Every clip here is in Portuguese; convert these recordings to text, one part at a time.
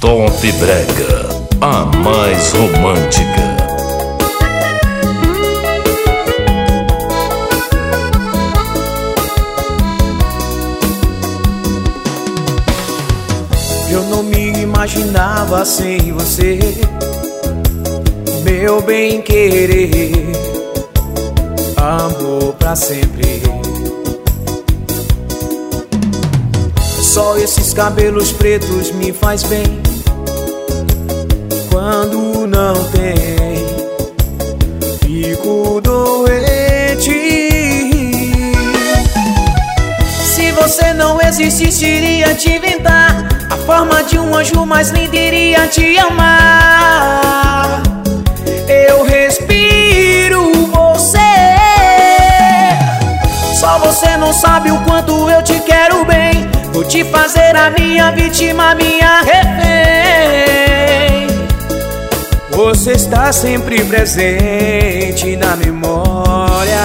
Top Brega, a mais romântica. Eu não me imaginava sem você, meu bem-querer, amor pra sempre. Só esses cabelos pretos me faz bem. Quando não tem, fico doente. Se você não existisse, iria te inventar a forma de um anjo mais lindo, iria te amar. Eu respiro você. Só você não sabe o quanto eu te quero bem. Vou te fazer a minha vítima, minha refém. Você está sempre presente na memória.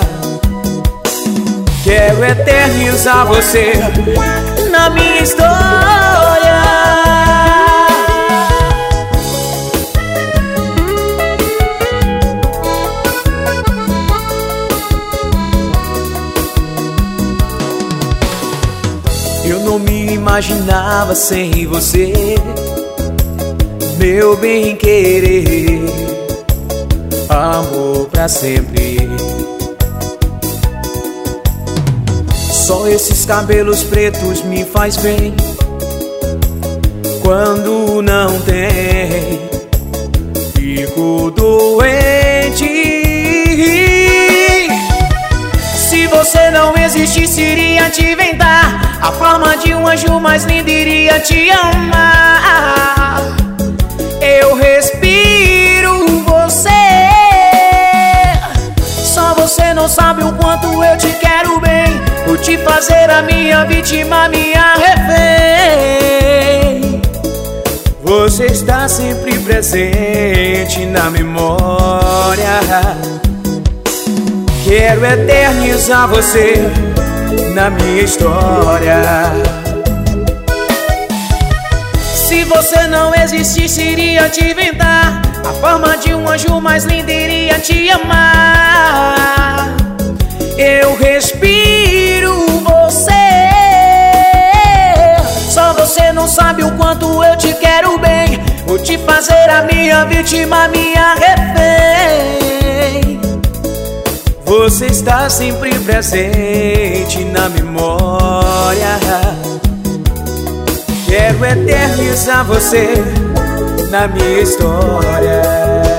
Quero eternizar você na minha história. Eu não me imaginava sem você, meu bem-querer, amor pra sempre. Só esses cabelos pretos me faz bem. Quando não tem, fico doente. Se você não existisse, iria te inventar a forma de um anjo mais lindo, iria te amar. Eu respiro você. Só você não sabe o quanto eu te quero bem. Vou te fazer a minha vítima, minha refém. Você está sempre presente na memória. Quero eternizar você na minha história. Se você não existisse, iria te inventar a forma de um anjo mais lindo, iria te amar. Eu respiro você. Só você não sabe o quanto eu te quero bem. Vou te fazer a minha vítima, minha refém. Você está sempre presente na memória. Quero eternizar você na minha história.